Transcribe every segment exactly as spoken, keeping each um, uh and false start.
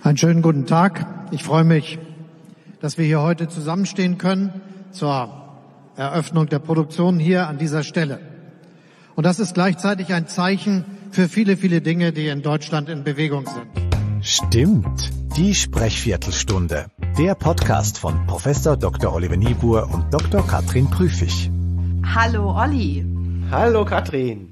Einen schönen guten Tag. Ich freue mich, dass wir hier heute zusammenstehen können zur Eröffnung der Produktion hier an dieser Stelle. Und das ist gleichzeitig ein Zeichen für viele, viele Dinge, die in Deutschland in Bewegung sind. Stimmt, die Sprechviertelstunde. Der Podcast von Professor Doktor Oliver Niebuhr und Doktor Katrin Prüfig. Hallo Olli. Hallo Katrin.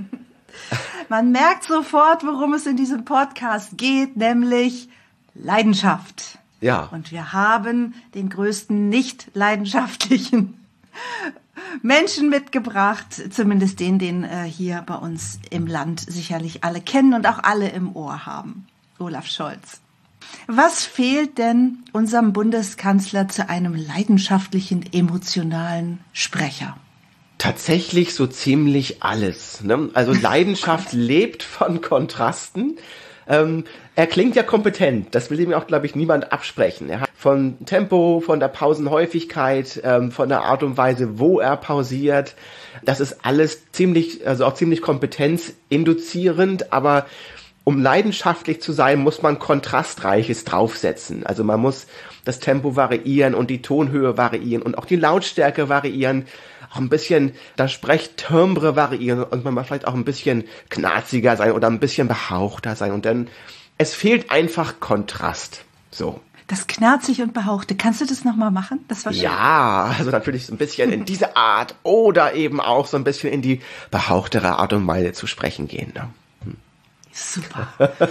Man merkt sofort, worum es in diesem Podcast geht, nämlich Leidenschaft. Ja. Und wir haben den größten nicht leidenschaftlichen Menschen mitgebracht, zumindest den, den äh, hier bei uns im Land sicherlich alle kennen und auch alle im Ohr haben. Olaf Scholz. Was fehlt denn unserem Bundeskanzler zu einem leidenschaftlichen, emotionalen Sprecher? Tatsächlich so ziemlich alles. Ne? Also Leidenschaft lebt von Kontrasten. Ähm, er klingt ja kompetent, das will ihm auch, glaube ich, niemand absprechen. Er hat von Tempo, von der Pausenhäufigkeit, ähm, von der Art und Weise, wo er pausiert, das ist alles ziemlich, also auch ziemlich kompetenzinduzierend, aber um leidenschaftlich zu sein, muss man Kontrastreiches draufsetzen. Also man muss das Tempo variieren und die Tonhöhe variieren und auch die Lautstärke variieren, auch ein bisschen das Sprechtimbre variieren und man mal vielleicht auch ein bisschen knarziger sein oder ein bisschen behauchter sein. Und dann, es fehlt einfach Kontrast. So. Das knarzig und behauchte, kannst du das nochmal machen? Das war schön. Ja, also natürlich so ein bisschen in diese Art oder eben auch so ein bisschen in die behauchtere Art und Weise zu sprechen gehen. Ne? Hm. Super.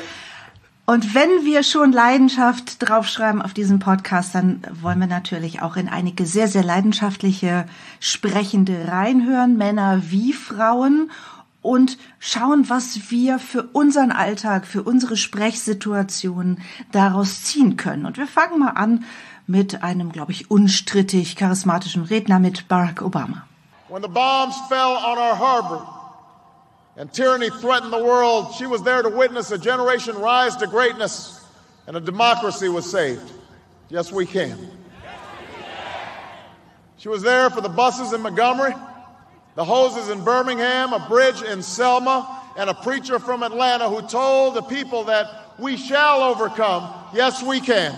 Und wenn wir schon Leidenschaft draufschreiben auf diesen Podcast, dann wollen wir natürlich auch in einige sehr, sehr leidenschaftliche Sprechende reinhören, Männer wie Frauen, und schauen, was wir für unseren Alltag, für unsere Sprechsituation daraus ziehen können. Und wir fangen mal an mit einem, glaube ich, unstrittig charismatischen Redner, mit Barack Obama. When the bombs fell on our harbor and tyranny threatened the world, she was there to witness a generation rise to greatness and a democracy was saved. Yes, we can. She was there for the buses in Montgomery, the hoses in Birmingham, a bridge in Selma, and a preacher from Atlanta who told the people that we shall overcome. Yes, we can.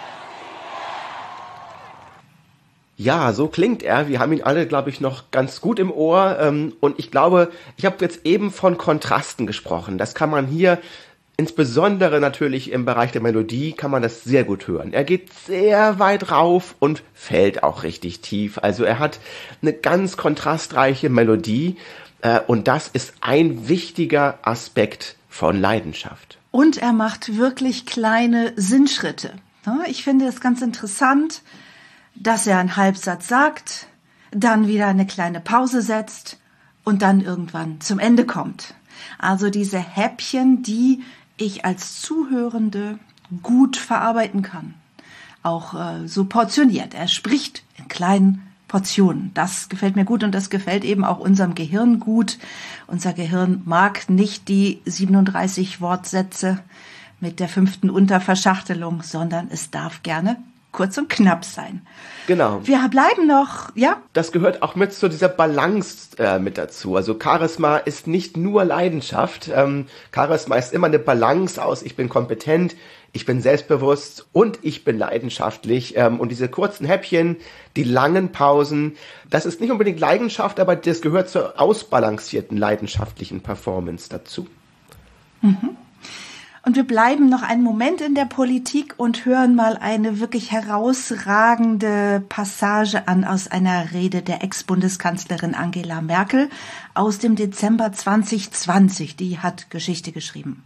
Ja, so klingt er. Wir haben ihn alle, glaube ich, noch ganz gut im Ohr. Ähm, und ich glaube, ich habe jetzt eben von Kontrasten gesprochen. Das kann man hier, insbesondere natürlich im Bereich der Melodie, kann man das sehr gut hören. Er geht sehr weit rauf und fällt auch richtig tief. Also er hat eine ganz kontrastreiche Melodie. Äh, und das ist ein wichtiger Aspekt von Leidenschaft. Und er macht wirklich kleine Sinnschritte. Ich finde das ganz interessant, dass er einen Halbsatz sagt, dann wieder eine kleine Pause setzt und dann irgendwann zum Ende kommt. Also diese Häppchen, die ich als Zuhörende gut verarbeiten kann. Auch äh, so portioniert. Er spricht in kleinen Portionen. Das gefällt mir gut und das gefällt eben auch unserem Gehirn gut. Unser Gehirn mag nicht die siebenunddreißig Wortsätze mit der fünften Unterverschachtelung, sondern es darf gerne kurz und knapp sein. Genau. Wir bleiben noch, ja? Das gehört auch mit zu dieser Balance äh, mit dazu. Also Charisma ist nicht nur Leidenschaft. Ähm, Charisma ist immer eine Balance aus, ich bin kompetent, ich bin selbstbewusst und ich bin leidenschaftlich. Ähm, und diese kurzen Häppchen, die langen Pausen, das ist nicht unbedingt Leidenschaft, aber das gehört zur ausbalancierten leidenschaftlichen Performance dazu. Mhm. Und wir bleiben noch einen Moment in der Politik und hören mal eine wirklich herausragende Passage an aus einer Rede der Ex-Bundeskanzlerin Angela Merkel aus dem Dezember zwanzig zwanzig. Die hat Geschichte geschrieben.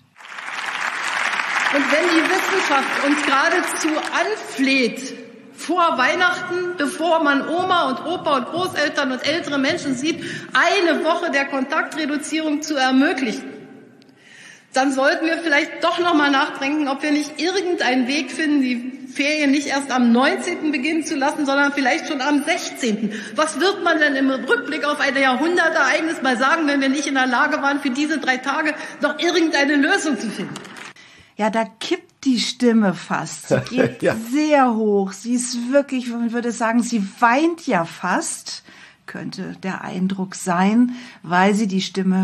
Und wenn die Wissenschaft uns geradezu anfleht, vor Weihnachten, bevor man Oma und Opa und Großeltern und ältere Menschen sieht, eine Woche der Kontaktreduzierung zu ermöglichen, dann sollten wir vielleicht doch noch mal nachdenken, ob wir nicht irgendeinen Weg finden, die Ferien nicht erst am neunzehnten beginnen zu lassen, sondern vielleicht schon am sechzehnten Was wird man denn im Rückblick auf ein Jahrhundertereignis mal sagen, wenn wir nicht in der Lage waren, für diese drei Tage noch irgendeine Lösung zu finden? Ja, da kippt die Stimme fast. Sie geht ja. sehr hoch. Sie ist wirklich, man würde sagen, sie weint ja fast, könnte der Eindruck sein, weil sie die Stimme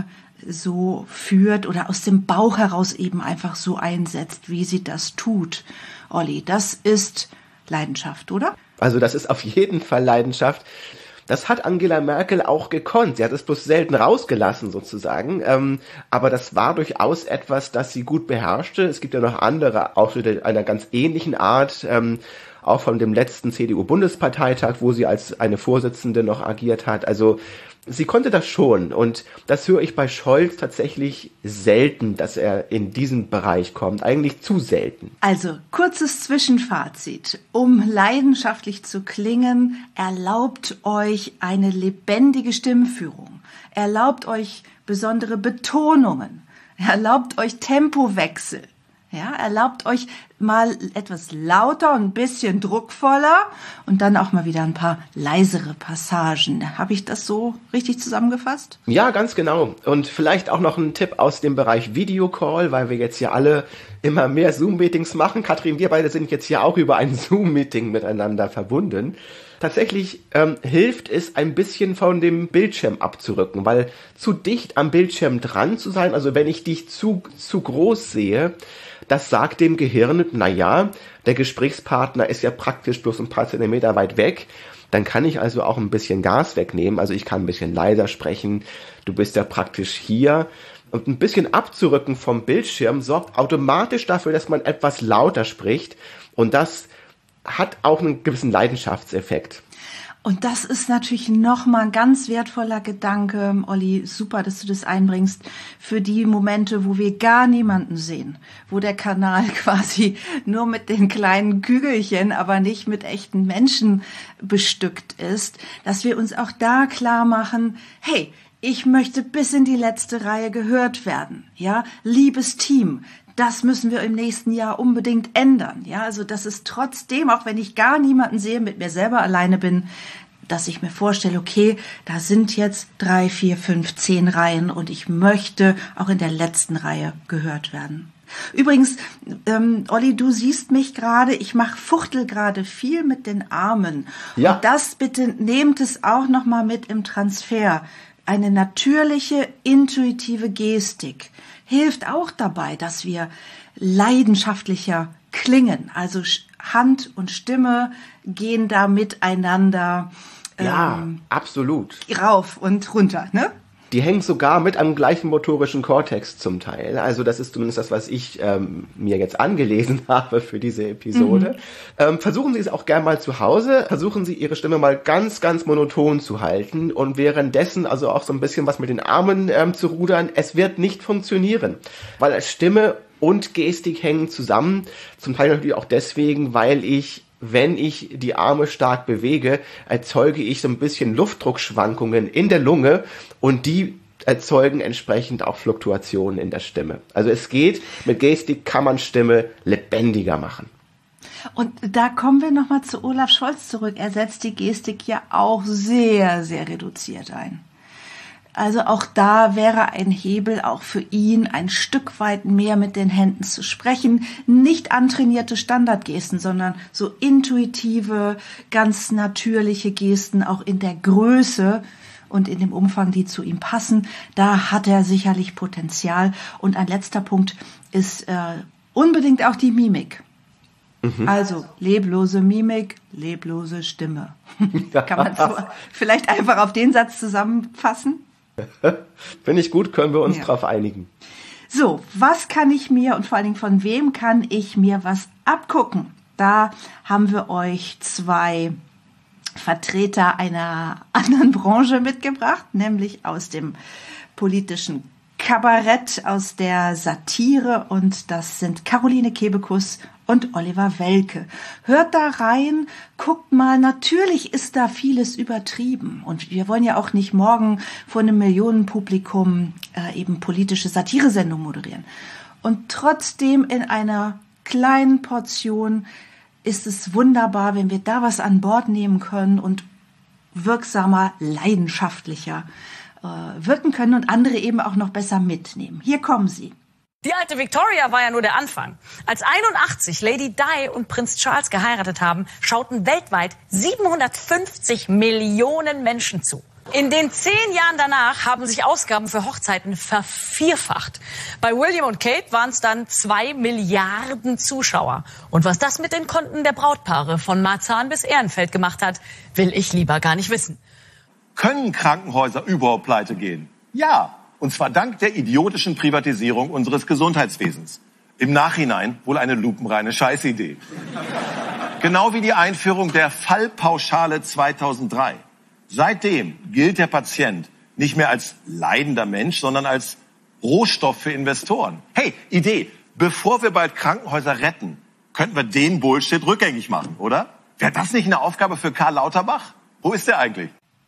so führt oder aus dem Bauch heraus eben einfach so einsetzt, wie sie das tut. Olli, das ist Leidenschaft, oder? Also das ist auf jeden Fall Leidenschaft. Das hat Angela Merkel auch gekonnt. Sie hat es bloß selten rausgelassen sozusagen. Ähm, aber das war durchaus etwas, das sie gut beherrschte. Es gibt ja noch andere Auftritte einer ganz ähnlichen Art, ähm, auch von dem letzten C D U-Bundesparteitag, wo sie als eine Vorsitzende noch agiert hat. Also sie konnte das schon. Und das höre ich bei Scholz tatsächlich selten, dass er in diesen Bereich kommt. Eigentlich zu selten. Also, kurzes Zwischenfazit. Um leidenschaftlich zu klingen, erlaubt euch eine lebendige Stimmführung. Erlaubt euch besondere Betonungen. Erlaubt euch Tempowechsel. Ja, erlaubt euch mal etwas lauter und ein bisschen druckvoller und dann auch mal wieder ein paar leisere Passagen. Habe ich das so richtig zusammengefasst? Ja, ganz genau. Und vielleicht auch noch ein Tipp aus dem Bereich Videocall, weil wir jetzt hier alle immer mehr Zoom-Meetings machen. Katrin, wir beide sind jetzt hier auch über ein Zoom-Meeting miteinander verbunden. Tatsächlich ähm, hilft es, ein bisschen von dem Bildschirm abzurücken, weil zu dicht am Bildschirm dran zu sein, also wenn ich dich zu, zu groß sehe, das sagt dem Gehirn, na ja, der Gesprächspartner ist ja praktisch bloß ein paar Zentimeter weit weg. Dann kann ich also auch ein bisschen Gas wegnehmen. Also ich kann ein bisschen leiser sprechen. Du bist ja praktisch hier. Und ein bisschen abzurücken vom Bildschirm sorgt automatisch dafür, dass man etwas lauter spricht. Und das hat auch einen gewissen Leidenschaftseffekt. Und das ist natürlich nochmal ein ganz wertvoller Gedanke, Olli, super, dass du das einbringst, für die Momente, wo wir gar niemanden sehen, wo der Kanal quasi nur mit den kleinen Kügelchen, aber nicht mit echten Menschen bestückt ist, dass wir uns auch da klar machen, hey, ich möchte bis in die letzte Reihe gehört werden, ja, liebes Team. Das müssen wir im nächsten Jahr unbedingt ändern. Ja, also das ist trotzdem, auch wenn ich gar niemanden sehe, mit mir selber alleine bin, dass ich mir vorstelle, okay, da sind jetzt drei, vier, fünf, zehn Reihen und ich möchte auch in der letzten Reihe gehört werden. Übrigens, ähm, Olli, du siehst mich gerade, ich mache fuchtel gerade viel mit den Armen. Ja. Und das bitte nehmt es auch nochmal mit im Transfer. Eine natürliche, intuitive Gestik hilft auch dabei, dass wir leidenschaftlicher klingen. Also Hand und Stimme gehen da miteinander ja, ähm, absolut rauf und runter, ne? Die hängen sogar mit am gleichen motorischen Kortex zum Teil. Also das ist zumindest das, was ich ähm, mir jetzt angelesen habe für diese Episode. Mhm. Ähm, versuchen Sie es auch gerne mal zu Hause. Versuchen Sie, Ihre Stimme mal ganz, ganz monoton zu halten und währenddessen also auch so ein bisschen was mit den Armen ähm, zu rudern. Es wird nicht funktionieren, weil Stimme und Gestik hängen zusammen. Zum Teil natürlich auch deswegen, weil ich, wenn ich die Arme stark bewege, erzeuge ich so ein bisschen Luftdruckschwankungen in der Lunge und die erzeugen entsprechend auch Fluktuationen in der Stimme. Also es geht, mit Gestik kann man Stimme lebendiger machen. Und da kommen wir nochmal zu Olaf Scholz zurück. Er setzt die Gestik ja auch sehr, sehr reduziert ein. Also auch da wäre ein Hebel auch für ihn, ein Stück weit mehr mit den Händen zu sprechen. Nicht antrainierte Standardgesten, sondern so intuitive, ganz natürliche Gesten, auch in der Größe und in dem Umfang, die zu ihm passen. Da hat er sicherlich Potenzial. Und ein letzter Punkt ist äh, unbedingt auch die Mimik. Mhm. Also leblose Mimik, leblose Stimme. Kann man so vielleicht einfach auf den Satz zusammenfassen? Finde ich gut, können wir uns ja. drauf einigen. So, was kann ich mir und vor allen Dingen von wem kann ich mir was abgucken? Da haben wir euch zwei Vertreter einer anderen Branche mitgebracht, nämlich aus dem politischen Kabarett, aus der Satire, und das sind Caroline Kebekus und Oliver Welke. Hört da rein, guckt mal, natürlich ist da vieles übertrieben und wir wollen ja auch nicht morgen vor einem Millionenpublikum äh, eben politische Satiresendungen moderieren. Und trotzdem in einer kleinen Portion ist es wunderbar, wenn wir da was an Bord nehmen können und wirksamer, leidenschaftlicher äh, wirken können und andere eben auch noch besser mitnehmen. Hier kommen sie. Die alte Victoria war ja nur der Anfang. Als einundachtzig Lady Di und Prinz Charles geheiratet haben, schauten weltweit siebenhundertfünfzig Millionen Menschen zu. In den zehn Jahren danach haben sich Ausgaben für Hochzeiten vervierfacht. Bei William und Kate waren es dann zwei Milliarden Zuschauer. Und was das mit den Konten der Brautpaare von Marzahn bis Ehrenfeld gemacht hat, will ich lieber gar nicht wissen. Können Krankenhäuser überhaupt pleite gehen? Ja, und zwar dank der idiotischen Privatisierung unseres Gesundheitswesens. Im Nachhinein wohl eine lupenreine Scheißidee. Genau wie die Einführung der Fallpauschale zweitausenddrei. Seitdem gilt der Patient nicht mehr als leidender Mensch, sondern als Rohstoff für Investoren. Hey, Idee, bevor wir bald Krankenhäuser retten, könnten wir den Bullshit rückgängig machen, oder? Wäre das nicht eine Aufgabe für Karl Lauterbach? Wo ist der eigentlich?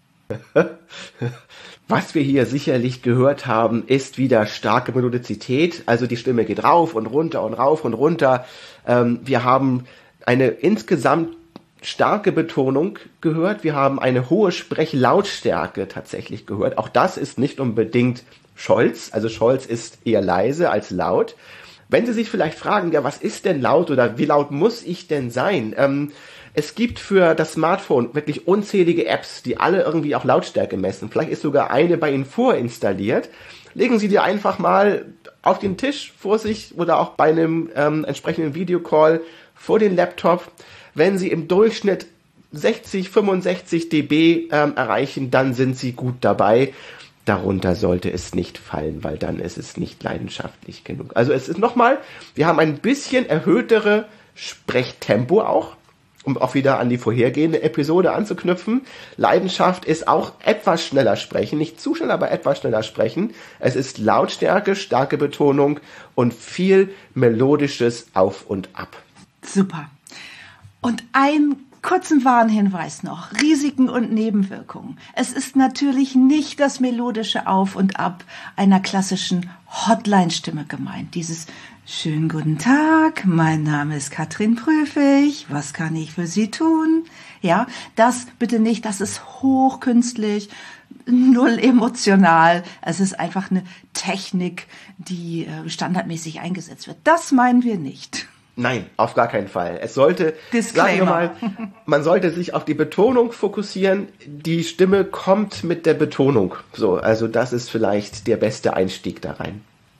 Was wir hier sicherlich gehört haben, ist wieder starke Melodizität. Also die Stimme geht rauf und runter und rauf und runter. Ähm, wir haben eine insgesamt starke Betonung gehört. Wir haben eine hohe Sprechlautstärke tatsächlich gehört. Auch das ist nicht unbedingt Scholz. Also Scholz ist eher leise als laut. Wenn Sie sich vielleicht fragen, ja, was ist denn laut oder wie laut muss ich denn sein? Ähm, es gibt für das Smartphone wirklich unzählige Apps, die alle irgendwie auch Lautstärke messen. Vielleicht ist sogar eine bei Ihnen vorinstalliert. Legen Sie die einfach mal auf den Tisch vor sich oder auch bei einem ähm, entsprechenden Videocall vor den Laptop. Wenn Sie im Durchschnitt sechzig, fünfundsechzig dB ähm, erreichen, dann sind Sie gut dabei. Darunter sollte es nicht fallen, weil dann ist es nicht leidenschaftlich genug. Also es ist nochmal, wir haben ein bisschen erhöhtere Sprechtempo auch, um auch wieder an die vorhergehende Episode anzuknüpfen. Leidenschaft ist auch etwas schneller sprechen, nicht zu schnell, aber etwas schneller sprechen. Es ist Lautstärke, starke Betonung und viel melodisches Auf und Ab. Super. Und ein kurzen Warnhinweis noch. Risiken und Nebenwirkungen. Es ist natürlich nicht das melodische Auf und Ab einer klassischen Hotline-Stimme gemeint. Dieses schönen guten Tag, mein Name ist Katrin Prüfig, was kann ich für Sie tun? Ja, das bitte nicht, das ist hochkünstlich, null emotional. Es ist einfach eine Technik, die standardmäßig eingesetzt wird. Das meinen wir nicht. Nein, auf gar keinen Fall. Es sollte, Disclaimer. sagen wir mal, man sollte sich auf die Betonung fokussieren. Die Stimme kommt mit der Betonung. So, also das ist vielleicht der beste Einstieg da rein.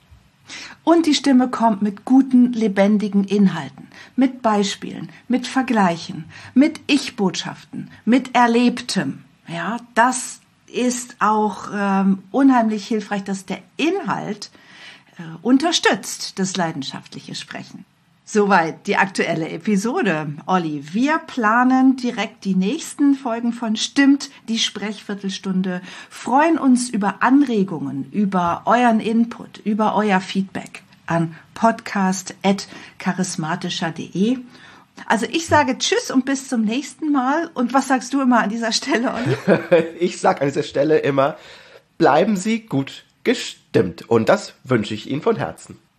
Und die Stimme kommt mit guten, lebendigen Inhalten, mit Beispielen, mit Vergleichen, mit Ich-Botschaften, mit Erlebtem. Ja, das ist auch ähm, unheimlich hilfreich, dass der Inhalt äh, unterstützt das leidenschaftliche Sprechen. Soweit die aktuelle Episode. Olli, wir planen direkt die nächsten Folgen von Stimmt, die Sprechviertelstunde, freuen uns über Anregungen, über euren Input, über euer Feedback an podcast at charismatischer punkt de. Also ich sage Tschüss und bis zum nächsten Mal. Und was sagst du immer an dieser Stelle, Olli? Ich sage an dieser Stelle immer, bleiben Sie gut gestimmt. Und das wünsche ich Ihnen von Herzen.